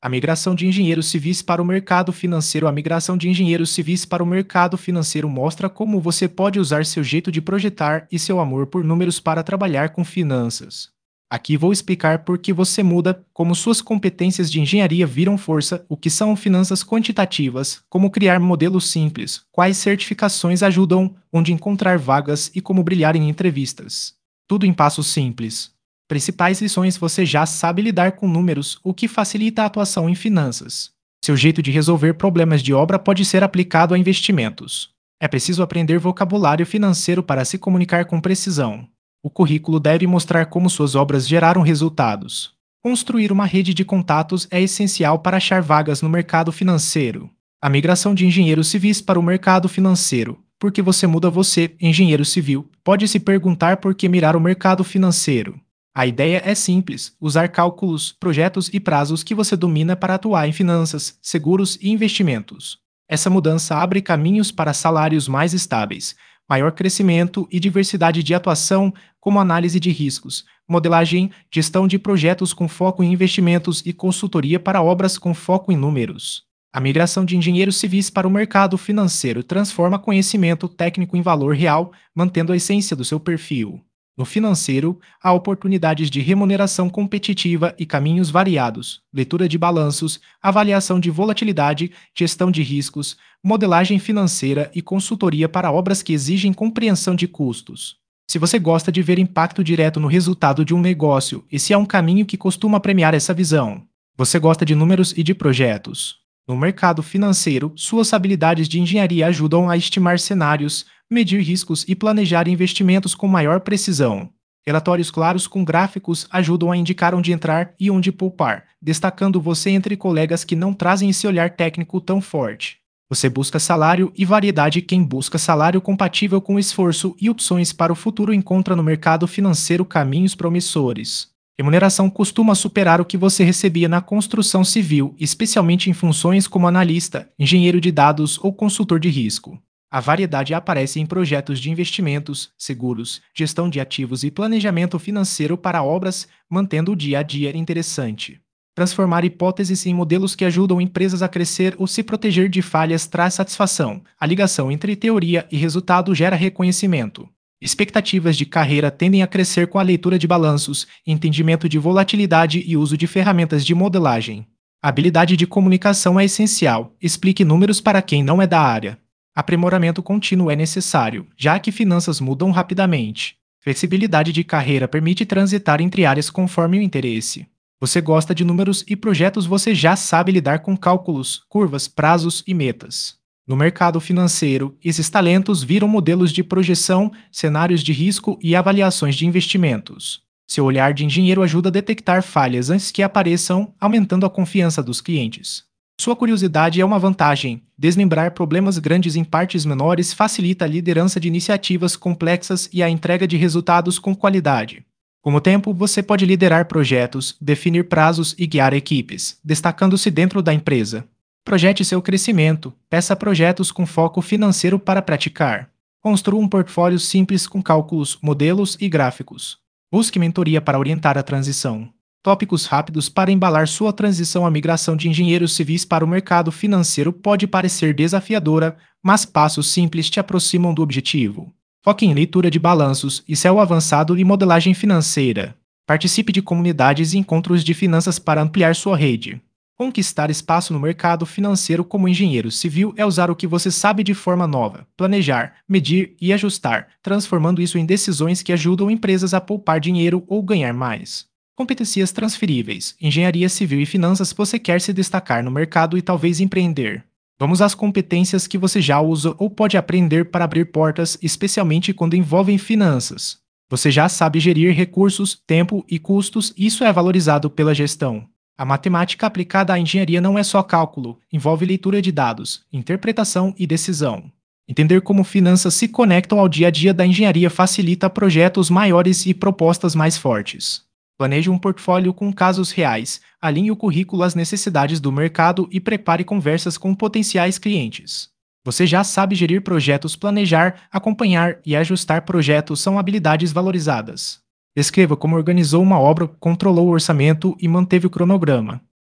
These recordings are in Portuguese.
A migração de engenheiros civis para o mercado financeiro. A migração de engenheiros civis para o mercado financeiro mostra como você pode usar seu jeito de projetar e seu amor por números para trabalhar com finanças. Aqui vou explicar por que você muda, como suas competências de engenharia viram força, o que são finanças quantitativas, como criar modelos simples, quais certificações ajudam, onde encontrar vagas e como brilhar em entrevistas. Tudo em passos simples. Principais lições: você já sabe lidar com números, o que facilita a atuação em finanças. Seu jeito de resolver problemas de obra pode ser aplicado a investimentos. É preciso aprender vocabulário financeiro para se comunicar com precisão. O currículo deve mostrar como suas obras geraram resultados. Construir uma rede de contatos é essencial para achar vagas no mercado financeiro. A migração de engenheiros civis para o mercado financeiro. Por que você muda? Você, engenheiro civil, pode se perguntar por que mirar o mercado financeiro. A ideia é simples: usar cálculos, projetos e prazos que você domina para atuar em finanças, seguros e investimentos. Essa mudança abre caminhos para salários mais estáveis, maior crescimento e diversidade de atuação, como análise de riscos, modelagem, gestão de projetos com foco em investimentos e consultoria para obras com foco em números. A migração de engenheiros civis para o mercado financeiro transforma conhecimento técnico em valor real, mantendo a essência do seu perfil. No financeiro, há oportunidades de remuneração competitiva e caminhos variados: leitura de balanços, avaliação de volatilidade, gestão de riscos, modelagem financeira e consultoria para obras que exigem compreensão de custos. Se você gosta de ver impacto direto no resultado de um negócio, esse é um caminho que costuma premiar essa visão. Você gosta de números e de projetos. No mercado financeiro, suas habilidades de engenharia ajudam a estimar cenários, medir riscos e planejar investimentos com maior precisão. Relatórios claros com gráficos ajudam a indicar onde entrar e onde poupar, destacando você entre colegas que não trazem esse olhar técnico tão forte. Você busca salário e variedade. Quem busca salário compatível com esforço e opções para o futuro encontra no mercado financeiro caminhos promissores. Remuneração costuma superar o que você recebia na construção civil, especialmente em funções como analista, engenheiro de dados ou consultor de risco. A variedade aparece em projetos de investimentos, seguros, gestão de ativos e planejamento financeiro para obras, mantendo o dia a dia interessante. Transformar hipóteses em modelos que ajudam empresas a crescer ou se proteger de falhas traz satisfação. A ligação entre teoria e resultado gera reconhecimento. Expectativas de carreira tendem a crescer com a leitura de balanços, entendimento de volatilidade e uso de ferramentas de modelagem. A habilidade de comunicação é essencial. Explique números para quem não é da área. Aprimoramento contínuo é necessário, já que finanças mudam rapidamente. Flexibilidade de carreira permite transitar entre áreas conforme o interesse. Você gosta de números e projetos. Você já sabe lidar com cálculos, curvas, prazos e metas. No mercado financeiro, esses talentos viram modelos de projeção, cenários de risco e avaliações de investimentos. Seu olhar de engenheiro ajuda a detectar falhas antes que apareçam, aumentando a confiança dos clientes. Sua curiosidade é uma vantagem. Desmembrar problemas grandes em partes menores facilita a liderança de iniciativas complexas e a entrega de resultados com qualidade. Com o tempo, você pode liderar projetos, definir prazos e guiar equipes, destacando-se dentro da empresa. Projete seu crescimento. Peça projetos com foco financeiro para praticar. Construa um portfólio simples com cálculos, modelos e gráficos. Busque mentoria para orientar a transição. Tópicos rápidos para embalar sua transição. A migração de engenheiros civis para o mercado financeiro pode parecer desafiadora, mas passos simples te aproximam do objetivo. Foque em leitura de balanços, Excel avançado e modelagem financeira. Participe de comunidades e encontros de finanças para ampliar sua rede. Conquistar espaço no mercado financeiro como engenheiro civil é usar o que você sabe de forma nova, planejar, medir e ajustar, transformando isso em decisões que ajudam empresas a poupar dinheiro ou ganhar mais. Competências transferíveis: engenharia civil e finanças. Você quer se destacar no mercado e talvez empreender. Vamos às competências que você já usa ou pode aprender para abrir portas, especialmente quando envolvem finanças. Você já sabe gerir recursos, tempo e custos, e isso é valorizado pela gestão. A matemática aplicada à engenharia não é só cálculo, envolve leitura de dados, interpretação e decisão. Entender como finanças se conectam ao dia a dia da engenharia facilita projetos maiores e propostas mais fortes. Planeje um portfólio com casos reais, alinhe o currículo às necessidades do mercado e prepare conversas com potenciais clientes. Você já sabe gerir projetos. Planejar, acompanhar e ajustar projetos são habilidades valorizadas. Descreva como organizou uma obra, controlou o orçamento e manteve o cronograma.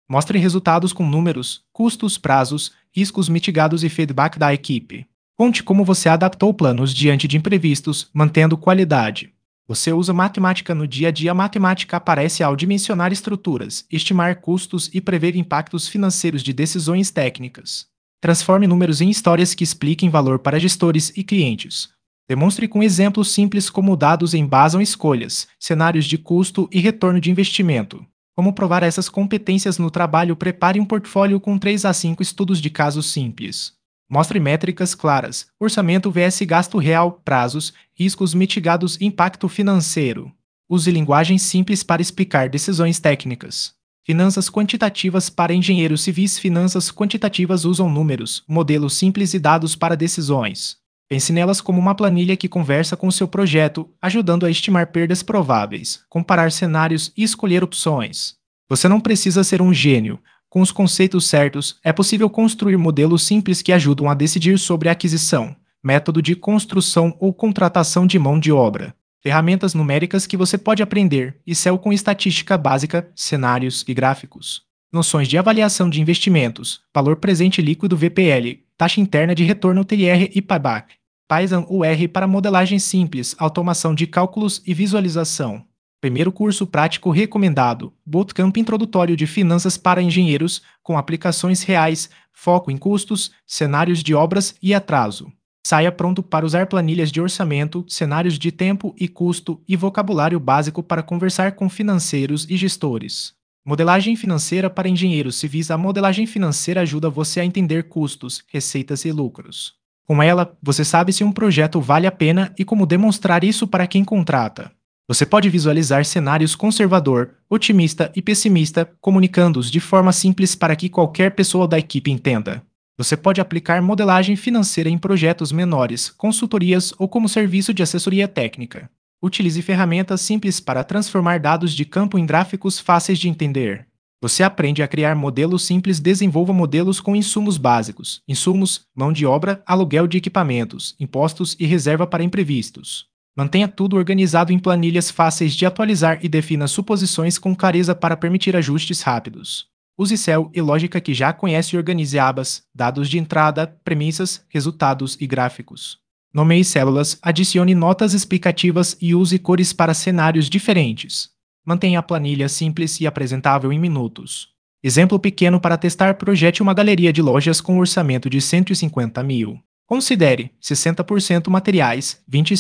Mostre resultados com números, custos, prazos, riscos mitigados e feedback da equipe. Conte como você adaptou planos diante de imprevistos, mantendo qualidade. Você usa matemática no dia a dia. A matemática aparece ao dimensionar estruturas, estimar custos e prever impactos financeiros de decisões técnicas. Transforme números em histórias que expliquem valor para gestores e clientes. Demonstre com exemplos simples como dados embasam escolhas, cenários de custo e retorno de investimento. Como provar essas competências no trabalho? Prepare um portfólio com 3 a 5 estudos de casos simples. Mostre métricas claras, orçamento vs gasto real, prazos, riscos mitigados, impacto financeiro. Use linguagem simples para explicar decisões técnicas. Finanças quantitativas para engenheiros civis. Finanças quantitativas usam números, modelos simples e dados para decisões. Pense nelas como uma planilha que conversa com o seu projeto, ajudando a estimar perdas prováveis, comparar cenários e escolher opções. Você não precisa ser um gênio. Com os conceitos certos, é possível construir modelos simples que ajudam a decidir sobre aquisição, método de construção ou contratação de mão de obra. Ferramentas numéricas que você pode aprender, Excel com estatística básica, cenários e gráficos. Noções de avaliação de investimentos, valor presente líquido VPL, taxa interna de retorno TIR e payback. Python UR para modelagem simples, automação de cálculos e visualização. Primeiro curso prático recomendado, Bootcamp Introdutório de Finanças para Engenheiros, com aplicações reais, foco em custos, cenários de obras e atraso. Saia pronto para usar planilhas de orçamento, cenários de tempo e custo e vocabulário básico para conversar com financeiros e gestores. Modelagem financeira para engenheiros civis. A modelagem financeira ajuda você a entender custos, receitas e lucros. Com ela, você sabe se um projeto vale a pena e como demonstrar isso para quem contrata. Você pode visualizar cenários conservador, otimista e pessimista, comunicando-os de forma simples para que qualquer pessoa da equipe entenda. Você pode aplicar modelagem financeira em projetos menores, consultorias ou como serviço de assessoria técnica. Utilize ferramentas simples para transformar dados de campo em gráficos fáceis de entender. Você aprende a criar modelos simples. Desenvolva modelos com insumos básicos, insumos, mão de obra, aluguel de equipamentos, impostos e reserva para imprevistos. Mantenha tudo organizado em planilhas fáceis de atualizar e defina suposições com clareza para permitir ajustes rápidos. Use Excel e lógica que já conhece e organize abas, dados de entrada, premissas, resultados e gráficos. Nomeie células, adicione notas explicativas e use cores para cenários diferentes. Mantenha a planilha simples e apresentável em minutos. Exemplo pequeno para testar: projete uma galeria de lojas com orçamento de 150 mil. Considere 60% materiais,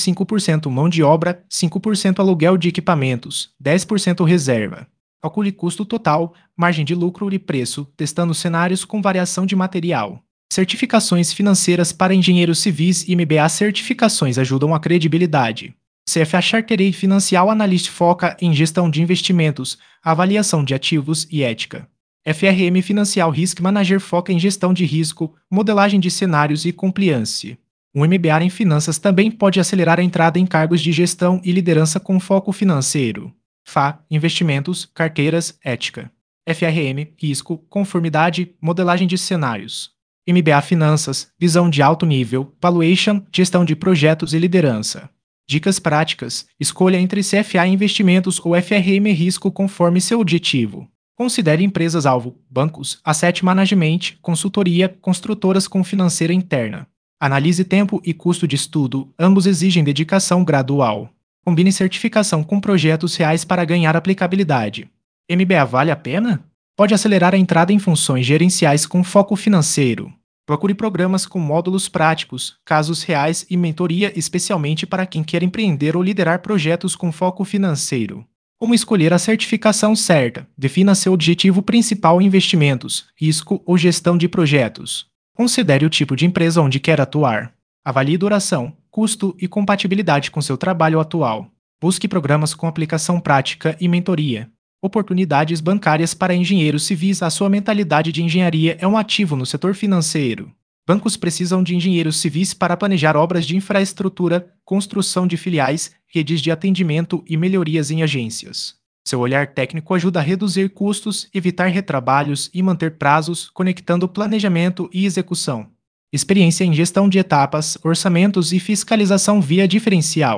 25% mão de obra, 5% aluguel de equipamentos, 10% reserva. Calcule custo total, margem de lucro e preço, testando cenários com variação de material. Certificações financeiras para engenheiros civis e MBA. Certificações ajudam a credibilidade. CFA Chartered Financial Analyst foca em gestão de investimentos, avaliação de ativos e ética. FRM Financial Risk Manager foca em gestão de risco, modelagem de cenários e compliance. Um MBA em finanças também pode acelerar a entrada em cargos de gestão e liderança com foco financeiro. FA Investimentos, carteiras, ética. FRM Risco, conformidade, modelagem de cenários. MBA Finanças, visão de alto nível, valuation, gestão de projetos e liderança. Dicas práticas: escolha entre CFA Investimentos ou FRM Risco conforme seu objetivo. Considere empresas-alvo, bancos, asset management, consultoria, construtoras com financeira interna. Analise tempo e custo de estudo, ambos exigem dedicação gradual. Combine certificação com projetos reais para ganhar aplicabilidade. MBA vale a pena? Pode acelerar a entrada em funções gerenciais com foco financeiro. Procure programas com módulos práticos, casos reais e mentoria especialmente para quem quer empreender ou liderar projetos com foco financeiro. Como escolher a certificação certa? Defina seu objetivo principal em investimentos, risco ou gestão de projetos. Considere o tipo de empresa onde quer atuar. Avalie duração, custo e compatibilidade com seu trabalho atual. Busque programas com aplicação prática e mentoria. Oportunidades bancárias para engenheiros civis. A sua mentalidade de engenharia é um ativo no setor financeiro. Bancos precisam de engenheiros civis para planejar obras de infraestrutura, construção de filiais, redes de atendimento e melhorias em agências. Seu olhar técnico ajuda a reduzir custos, evitar retrabalhos e manter prazos, conectando planejamento e execução. Experiência em gestão de etapas, orçamentos e fiscalização via diferencial.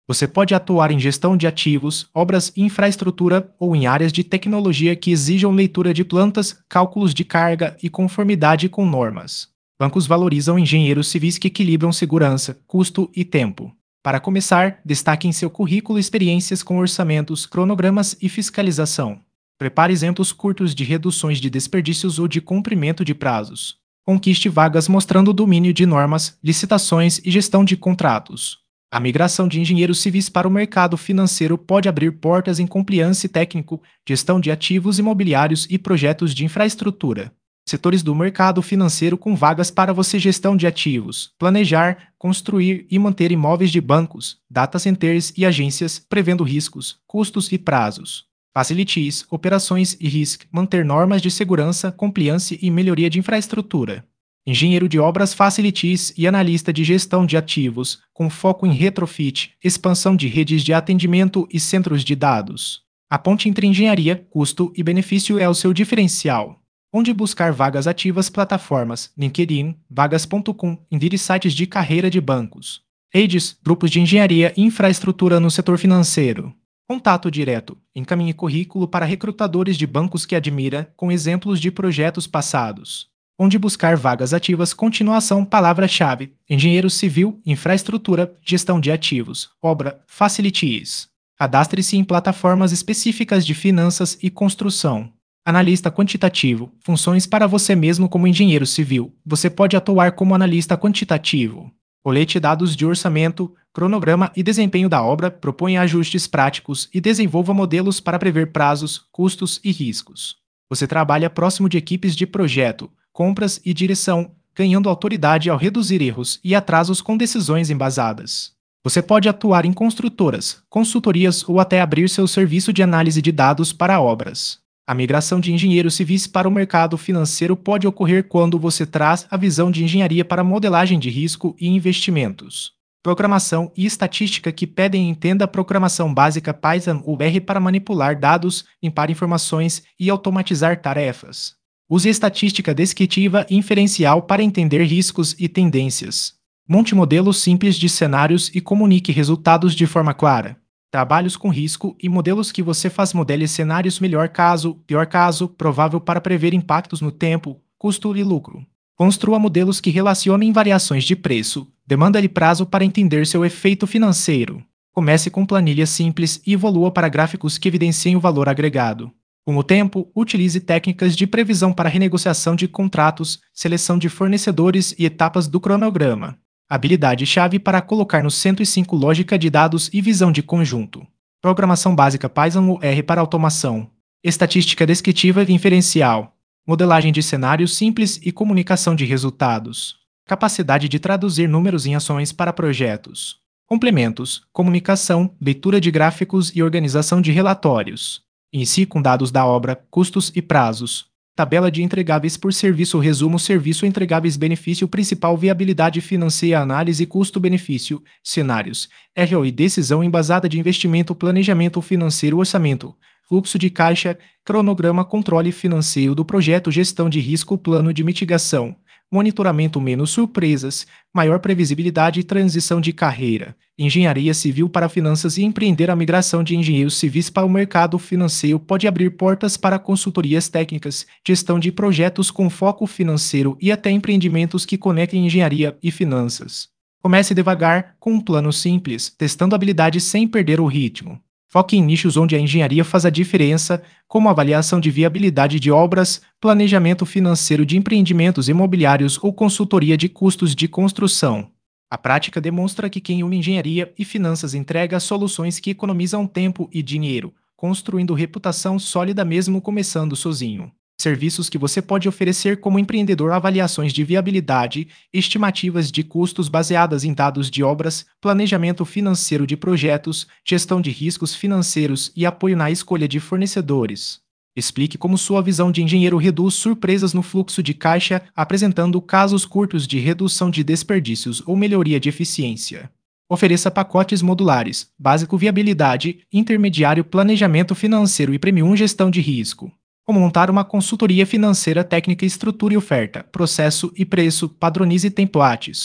Você pode atuar em gestão de ativos, obras e infraestrutura ou em áreas de tecnologia que exijam leitura de plantas, cálculos de carga e conformidade com normas. Bancos valorizam engenheiros civis que equilibram segurança, custo e tempo. Para começar, destaque em seu currículo experiências com orçamentos, cronogramas e fiscalização. Prepare exemplos curtos de reduções de desperdícios ou de cumprimento de prazos. Conquiste vagas mostrando o domínio de normas, licitações e gestão de contratos. A migração de engenheiros civis para o mercado financeiro pode abrir portas em compliance técnico, gestão de ativos imobiliários e projetos de infraestrutura. Setores do mercado financeiro com vagas para você: gestão de ativos, planejar, construir e manter imóveis de bancos, data centers e agências, prevendo riscos, custos e prazos. Facilities, operações e risco, manter normas de segurança, compliance e melhoria de infraestrutura. Engenheiro de obras facilities e analista de gestão de ativos, com foco em retrofit, expansão de redes de atendimento e centros de dados. A ponte entre engenharia, custo e benefício é o seu diferencial. Onde buscar vagas ativas: plataformas, LinkedIn, vagas.com, Indeed, sites de carreira de bancos. Redes, grupos de engenharia e infraestrutura no setor financeiro. Contato direto. Encaminhe currículo para recrutadores de bancos que admira, com exemplos de projetos passados. Onde buscar vagas ativas: continuação, palavra-chave: engenheiro civil, infraestrutura, gestão de ativos, obra, facilities. Cadastre-se em plataformas específicas de finanças e construção. Analista quantitativo, funções para você mesmo como engenheiro civil. Você pode atuar como analista quantitativo. Colete dados de orçamento, cronograma e desempenho da obra, propõe ajustes práticos e desenvolva modelos para prever prazos, custos e riscos. Você trabalha próximo de equipes de projeto, compras e direção, ganhando autoridade ao reduzir erros e atrasos com decisões embasadas. Você pode atuar em construtoras, consultorias ou até abrir seu serviço de análise de dados para obras. A migração de engenheiros civis para o mercado financeiro pode ocorrer quando você traz a visão de engenharia para modelagem de risco e investimentos. Programação e estatística que pedem: entenda a programação básica Python ou R para manipular dados, limpar informações e automatizar tarefas. Use estatística descritiva e inferencial para entender riscos e tendências. Monte modelos simples de cenários e comunique resultados de forma clara. Trabalhos com risco e modelos que você faz: modele cenários melhor caso, pior caso, provável para prever impactos no tempo, custo e lucro. Construa modelos que relacionem variações de preço, demanda e prazo para entender seu efeito financeiro. Comece com planilhas simples e evolua para gráficos que evidenciem o valor agregado. Com o tempo, utilize técnicas de previsão para renegociação de contratos, seleção de fornecedores e etapas do cronograma. Habilidade-chave para colocar no 105: lógica de dados e visão de conjunto. Programação básica Python ou R para automação. Estatística descritiva e inferencial. Modelagem de cenários simples e comunicação de resultados. Capacidade de traduzir números em ações para projetos. Complementos, comunicação, leitura de gráficos e organização de relatórios. Inicie com dados da obra, custos e prazos. Tabela de entregáveis por serviço. Resumo: serviço, entregáveis, benefício principal, viabilidade financeira, análise custo-benefício, cenários, ROI, decisão embasada de investimento, planejamento financeiro, orçamento, fluxo de caixa, cronograma, controle financeiro do projeto, gestão de risco, plano de mitigação, monitoramento, menos surpresas, maior previsibilidade e transição de carreira. Engenharia civil para finanças e empreender. A migração de engenheiros civis para o mercado financeiro pode abrir portas para consultorias técnicas, gestão de projetos com foco financeiro e até empreendimentos que conectem engenharia e finanças. Comece devagar, com um plano simples, testando habilidades sem perder o ritmo. Foque em nichos onde a engenharia faz a diferença, como avaliação de viabilidade de obras, planejamento financeiro de empreendimentos imobiliários ou consultoria de custos de construção. A prática demonstra que quem une engenharia e finanças entrega soluções que economizam tempo e dinheiro, construindo reputação sólida mesmo começando sozinho. Serviços que você pode oferecer como empreendedor: avaliações de viabilidade, estimativas de custos baseadas em dados de obras, planejamento financeiro de projetos, gestão de riscos financeiros e apoio na escolha de fornecedores. Explique como sua visão de engenheiro reduz surpresas no fluxo de caixa, apresentando casos curtos de redução de desperdícios ou melhoria de eficiência. Ofereça pacotes modulares: básico, viabilidade, intermediário, planejamento financeiro e premium, gestão de risco. Como montar uma consultoria financeira: técnica, estrutura e oferta, processo e preço, padronize templates.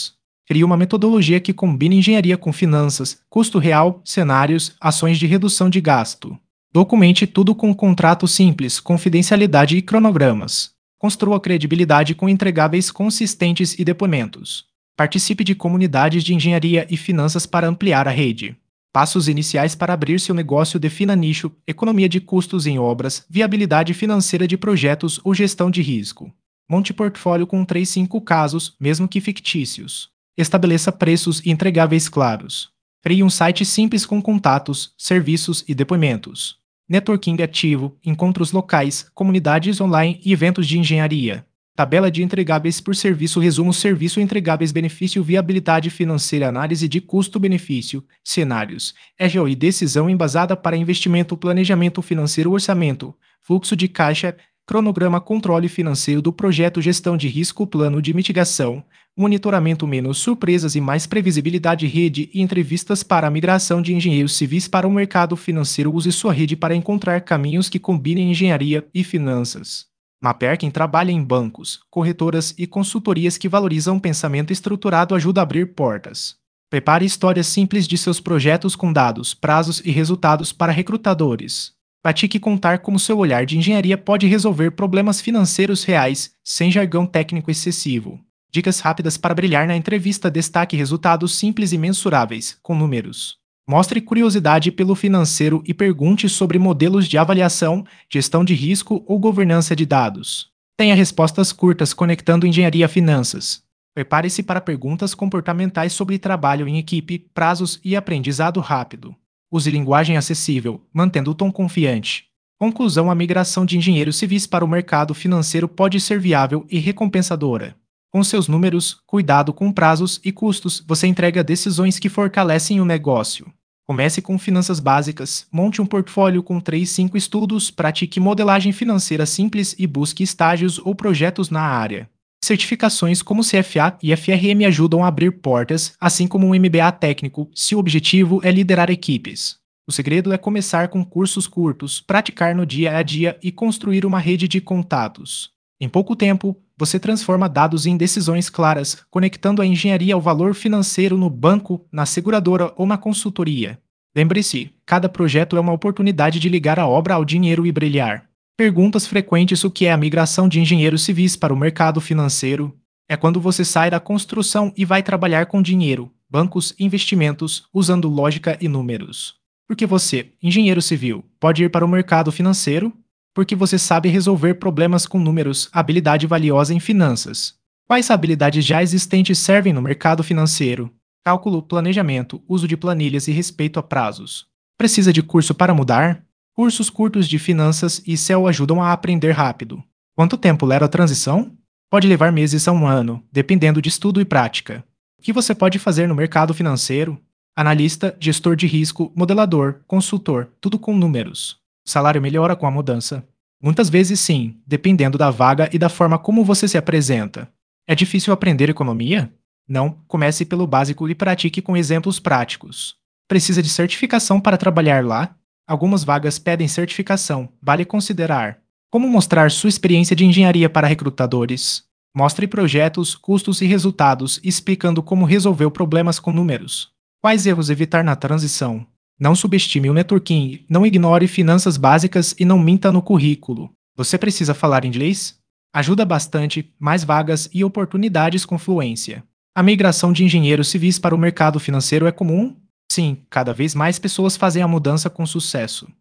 Crie uma metodologia que combine engenharia com finanças, custo real, cenários, ações de redução de gasto. Documente tudo com um contrato simples, confidencialidade e cronogramas. Construa credibilidade com entregáveis consistentes e depoimentos. Participe de comunidades de engenharia e finanças para ampliar a rede. Passos iniciais para abrir seu negócio: defina nicho, economia de custos em obras, viabilidade financeira de projetos ou gestão de risco. Monte portfólio com 3, 5 casos, mesmo que fictícios. Estabeleça preços e entregáveis claros. Crie um site simples com contatos, serviços e depoimentos. Networking ativo, encontros locais, comunidades online e eventos de engenharia. Tabela de entregáveis por serviço: resumo: serviço, entregáveis, benefício, viabilidade financeira, análise de custo-benefício, cenários, ROI, decisão embasada para investimento, planejamento financeiro, orçamento, fluxo de caixa, cronograma, controle financeiro do projeto, gestão de risco, plano de mitigação, monitoramento, menos surpresas e mais previsibilidade, rede e entrevistas para a migração de engenheiros civis para o mercado financeiro. Use sua rede para encontrar caminhos que combinem engenharia e finanças. Mapear quem trabalha em bancos, corretoras e consultorias que valorizam o pensamento estruturado ajuda a abrir portas. Prepare histórias simples de seus projetos com dados, prazos e resultados para recrutadores. Pratique contar como seu olhar de engenharia pode resolver problemas financeiros reais, sem jargão técnico excessivo. Dicas rápidas para brilhar na entrevista: destaque resultados simples e mensuráveis, com números. Mostre curiosidade pelo financeiro e pergunte sobre modelos de avaliação, gestão de risco ou governança de dados. Tenha respostas curtas conectando engenharia a finanças. Prepare-se para perguntas comportamentais sobre trabalho em equipe, prazos e aprendizado rápido. Use linguagem acessível, mantendo o tom confiante. Conclusão: a migração de engenheiros civis para o mercado financeiro pode ser viável e recompensadora. Com seus números, cuidado com prazos e custos, você entrega decisões que fortalecem o negócio. Comece com finanças básicas, monte um portfólio com 3, 5 estudos, pratique modelagem financeira simples e busque estágios ou projetos na área. Certificações como CFA e FRM ajudam a abrir portas, assim como um MBA técnico, se o objetivo é liderar equipes. O segredo é começar com cursos curtos, praticar no dia a dia e construir uma rede de contatos. Em pouco tempo, você transforma dados em decisões claras, conectando a engenharia ao valor financeiro no banco, na seguradora ou na consultoria. Lembre-se, cada projeto é uma oportunidade de ligar a obra ao dinheiro e brilhar. Perguntas frequentes: o que é a migração de engenheiros civis para o mercado financeiro? É quando você sai da construção e vai trabalhar com dinheiro, bancos e investimentos, usando lógica e números. Porque você, engenheiro civil, pode ir para o mercado financeiro? Porque você sabe resolver problemas com números, habilidade valiosa em finanças. Quais habilidades já existentes servem no mercado financeiro? Cálculo, planejamento, uso de planilhas e respeito a prazos. Precisa de curso para mudar? Cursos curtos de finanças e Excel ajudam a aprender rápido. Quanto tempo leva a transição? Pode levar meses a um ano, dependendo de estudo e prática. O que você pode fazer no mercado financeiro? Analista, gestor de risco, modelador, consultor, tudo com números. O salário melhora com a mudança? Muitas vezes sim, dependendo da vaga e da forma como você se apresenta. É difícil aprender economia? Não, comece pelo básico e pratique com exemplos práticos. Precisa de certificação para trabalhar lá? Algumas vagas pedem certificação, vale considerar. Como mostrar sua experiência de engenharia para recrutadores? Mostre projetos, custos e resultados, explicando como resolveu problemas com números. Quais erros evitar na transição? Não subestime o networking, não ignore finanças básicas e não minta no currículo. Você precisa falar inglês? Ajuda bastante, mais vagas e oportunidades com fluência. A migração de engenheiros civis para o mercado financeiro é comum? Sim, cada vez mais pessoas fazem a mudança com sucesso.